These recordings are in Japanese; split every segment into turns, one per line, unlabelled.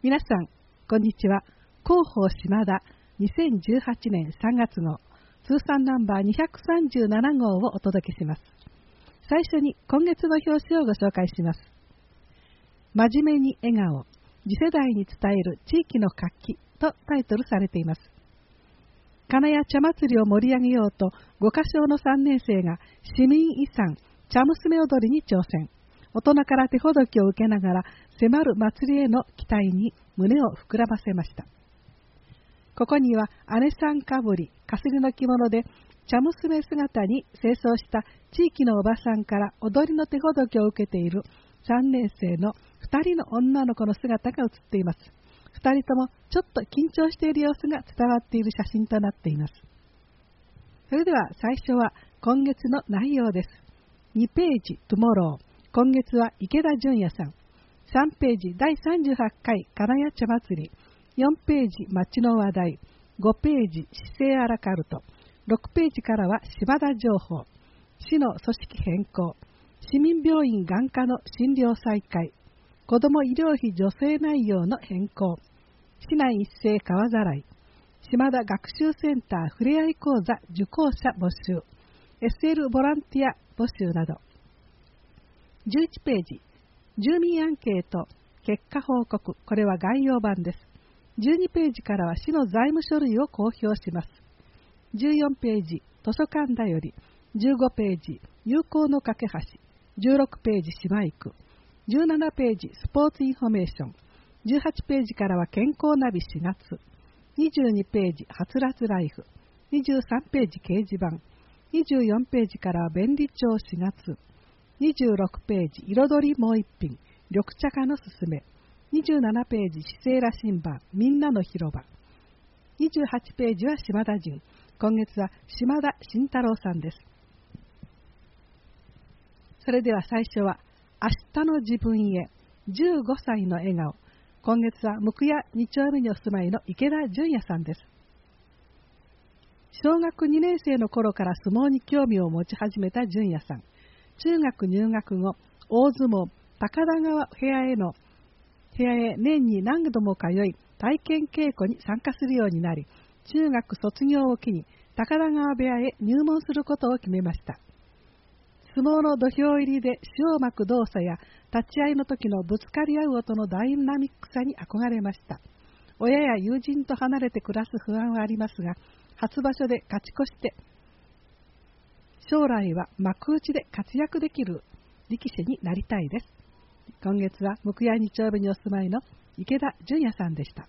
皆さん、こんにちは。広報島田2018年3月号通算ナンバー237号をお届けします。最初に今月の表紙をご紹介します。真面目に笑顔、次世代に伝える地域の活気とタイトルされています。金谷茶祭りを盛り上げようと五箇小の3年生が市民遺産茶娘踊りに挑戦。大人から手ほどきを受けながら迫る祭りへの期待に胸を膨らませました。ここには姉さんかぶり、かすりの着物で茶娘姿に清掃した地域のおばさんから踊りの手ほどきを受けている3年生の2人の女の子の姿が写っています。2人ともちょっと緊張している様子が伝わっている写真となっています。それでは最初は今月の内容です。2ページトゥモロー。今月は池田純也さん。3ページ第38回金谷茶祭り。4ページ町の話題。5ページ市政アラカルト。6ページからは島田情報。市の組織変更。市民病院眼科の診療再開。子ども医療費助成内容の変更。市内一斉川ざらい。島田学習センターふれあい講座受講者募集。SL ボランティア募集など。11ページ、住民アンケート、結果報告、これは概要版です。12ページからは市の財務書類を公表します。14ページ、図書館だより、15ページ、友好の架け橋、16ページ、島行く、17ページ、スポーツインフォメーション、18ページからは健康ナビ4月、22ページ、はつらつライフ、23ページ、掲示板、24ページからは便利帳4月、26ページ、彩りもう一品、緑茶化のすすめ。27ページ、市政羅針盤、みんなの広場。28ページは島田人。今月は島田慎太郎さんです。それでは最初は、明日の自分へ、15歳の笑顔。今月は向谷2丁目にお住まいの池田純也さんです。小学2年生の頃から相撲に興味を持ち始めた純也さん。中学入学後、大相撲高田川部屋へ年に何度も通い、体験稽古に参加するようになり、中学卒業を機に高田川部屋へ入門することを決めました。相撲の土俵入りで塩を巻く動作や立ち合いの時のぶつかり合う音のダイナミックさに憧れました。親や友人と離れて暮らす不安はありますが、初場所で勝ち越して将来は幕内で活躍できる力士になりたいです。今月は向谷2丁目にお住まいの池田純也さんでした。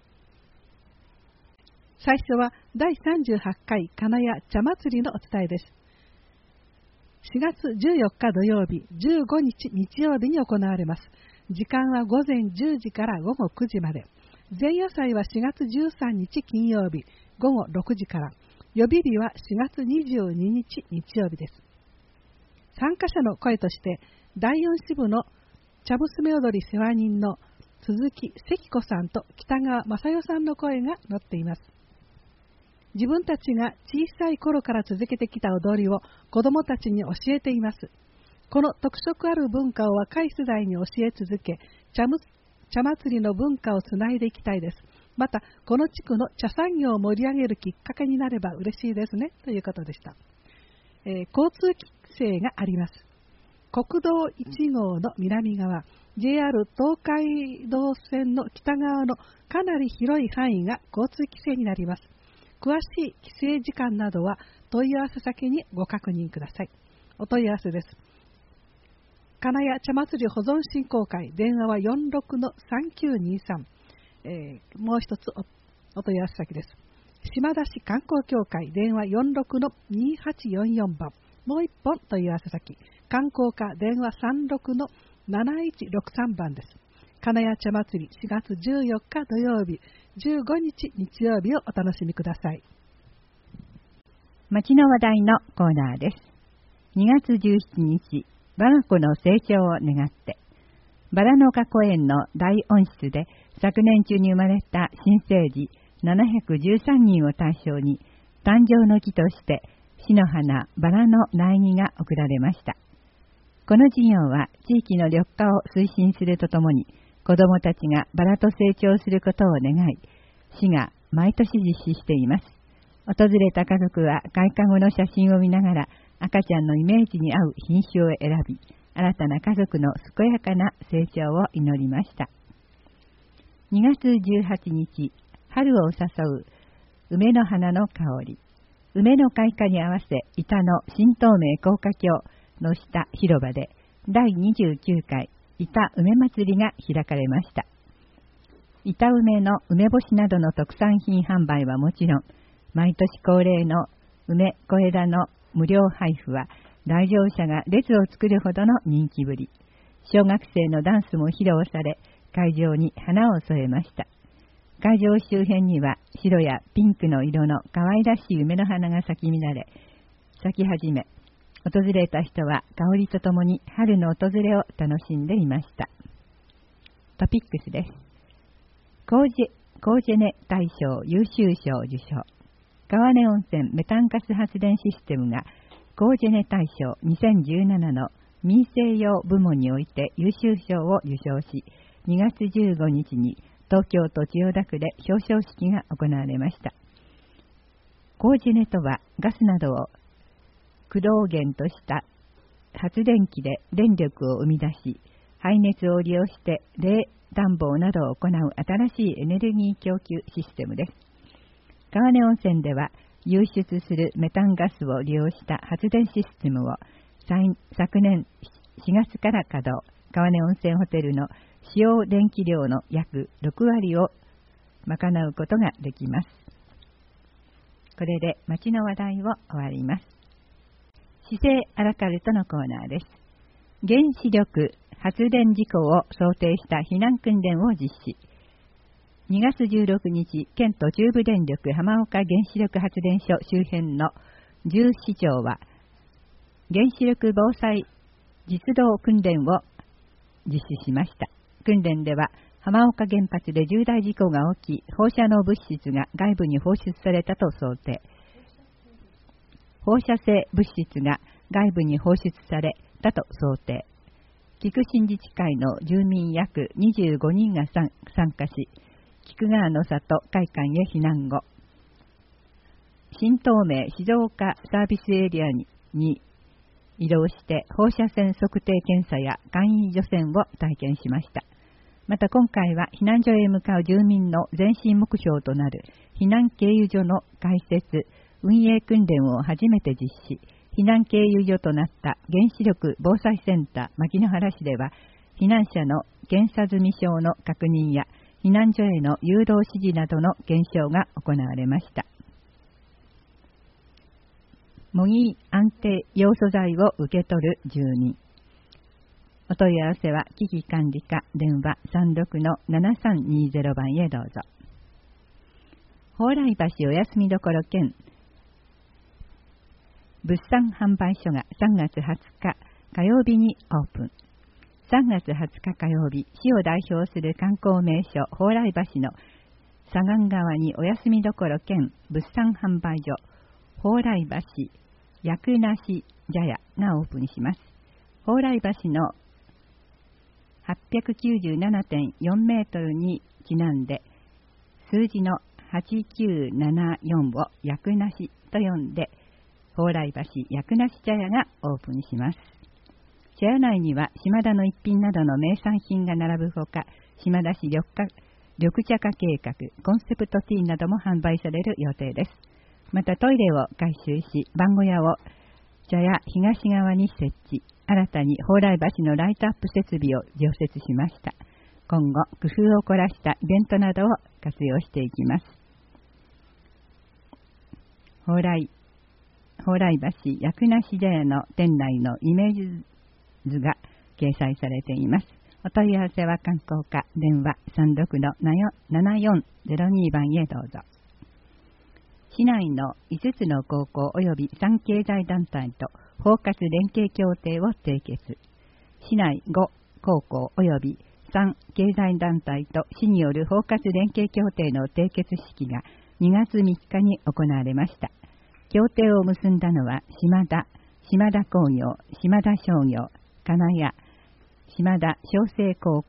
最初は第38回金谷茶祭りのお伝えです。4月14日土曜日、15日日曜日に行われます。時間は午前10時から午後9時まで。前夜祭は4月13日金曜日、午後6時から。予備日は4月22日日曜日です。参加者の声として、第4支部の茶娘踊り世話人の鈴木関子さんと北川正代さんの声が載っています。自分たちが小さい頃から続けてきた踊りを子どもたちに教えています。この特色ある文化を若い世代に教え続け、茶祭りの文化をつないでいきたいです。また、この地区の茶産業を盛り上げるきっかけになれば嬉しいですね、ということでした。交通規制があります。国道1号の南側、JR 東海道線の北側のかなり広い範囲が交通規制になります。詳しい規制時間などは問い合わせ先にご確認ください。お問い合わせです。金谷茶祭り保存振興会、電話は46-3923。もう一つ お問い合わせ先です。島田市観光協会、電話46-2844番。もう一本問い合わせ先。観光課、電話36-7163番です。金谷茶祭り4月14日土曜日、15日日曜日をお楽しみください。
町の話題のコーナーです。2月17日、我が子の成長を願って、バラ農家公園の大温室で昨年中に生まれた新生児713人を対象に、誕生の木として市の花バラの苗木が贈られました。この事業は地域の緑化を推進するとともに、 子どもたちがバラと成長することを願い、市が毎年実施しています。訪れた家族は開花後の写真を見ながら赤ちゃんのイメージに合う品種を選び、新たな家族の健やかな成長を祈りました。2月18日、春を誘う梅の花の香り。梅の開花に合わせ、板の新東名高架橋の下広場で第29回板梅祭りが開かれました。板梅の梅干しなどの特産品販売はもちろん、毎年恒例の梅小枝の無料配布は来場者が列を作るほどの人気ぶり。小学生のダンスも披露され、会場に花を添えました。会場周辺には白やピンクの色の可愛らしい梅の花が咲き始め、訪れた人は香りとともに春の訪れを楽しんでいました。トピックスです。コージェネ大賞優秀賞受賞。川根温泉メタンガス発電システムがコージェネ大賞2017の民生用部門において優秀賞を受賞し、2月15日に東京都千代田区で表彰式が行われました。コージェネとはガスなどを駆動源とした発電機で電力を生み出し、排熱を利用して冷暖房などを行う新しいエネルギー供給システムです。川根温泉では湧出するメタンガスを利用した発電システムを昨年4月から稼働。川根温泉ホテルの使用電気量の約6割を賄うことができます。これで町の話題を終わります。市政アラカルトのコーナーです。原子力発電事故を想定した避難訓練を実施。2月16日、県と中部電力浜岡原子力発電所周辺の10市町は原子力防災実動訓練を実施しました。訓練では浜岡原発で重大事故が起き、放射能物質が外部に放出されたと想定。放射性物質が外部に放出されたと想定。菊新自治会の住民約25人が参加し、菊川の里会館へ避難後、新東名静岡サービスエリアに移動して放射線測定検査や簡易除染を体験しました。また今回は避難所へ向かう住民の前進目標となる避難経由所の開設、運営訓練を初めて実施。避難経由所となった原子力防災センター牧之原市では、避難者の検査済証の確認や避難所への誘導指示などの検証が行われました。模擬安定ヨウ素剤を受け取る住人。お問い合わせは危機管理課電話 36-7320 番へどうぞ。蓬莱橋お休みどころ兼物産販売所が3月20日火曜日にオープン。3月20日火曜日、市を代表する観光名所蓬莱橋の左岸側にお休みどころ兼物産販売所蓬莱橋薬なし茶屋がオープンします。蓬莱橋の 897.4 メートルにちなんで、数字の8974を薬なしと呼んで、蓬莱橋薬なし茶屋がオープンします。茶屋内には島田の一品などの名産品が並ぶほか、島田市緑茶化計画、コンセプトティーなども販売される予定です。またトイレを改修し、番小屋を茶屋東側に設置、新たに蓬莱橋のライトアップ設備を常設しました。今後、工夫を凝らしたイベントなどを活用していきます。蓬莱橋薬なし茶屋の店内のイメージ図が掲載されています。お問い合わせは観光課電話 36-7402 番へどうぞ。市内の5つの高校及び3経済団体と包括連携協定を締結。市内5高校及び3経済団体と市による包括連携協定の締結式が2月3日に行われました。協定を結んだのは島田工業、島田商業、金谷、島田商成高校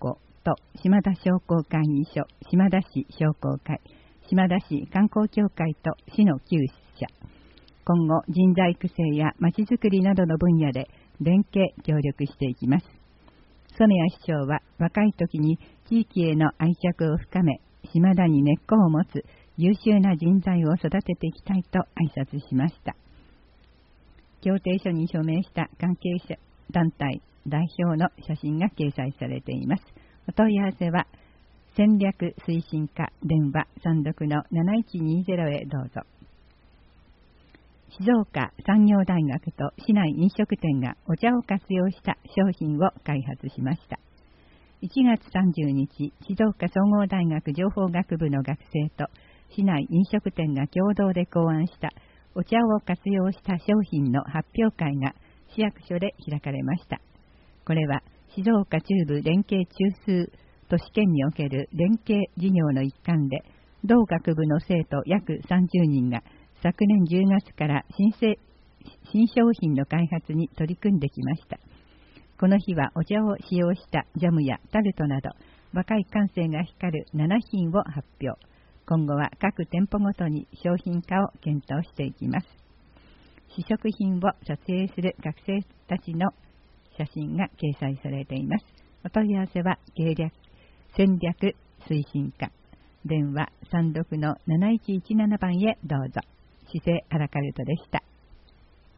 と島田商工会議所、島田市商工会、島田市観光協会と市の9社、今後人材育成やまちづくりなどの分野で連携協力していきます。染谷市長は若い時に地域への愛着を深め、島田に根っこを持つ優秀な人材を育てていきたいと挨拶しました。協定書に署名した関係者団体代表の写真が掲載されています。お問い合わせは戦略推進課電話36-7120へどうぞ。静岡産業大学と市内飲食店がお茶を活用した商品を開発しました。1月30日、静岡総合大学情報学部の学生と市内飲食店が共同で考案したお茶を活用した商品の発表会が市役所で開かれました。これは静岡中部連携中枢都市圏における連携事業の一環で、同学部の生徒約30人が昨年10月から新商品の開発に取り組んできました。この日はお茶を使用したジャムやタルトなど若い感性が光る7品を発表。今後は各店舗ごとに商品化を検討していきます。試食品を撮影する学生たちの写真が掲載されています。お問い合わせは戦略推進課電話36-7117番へどうぞ。市政アラカルトでした。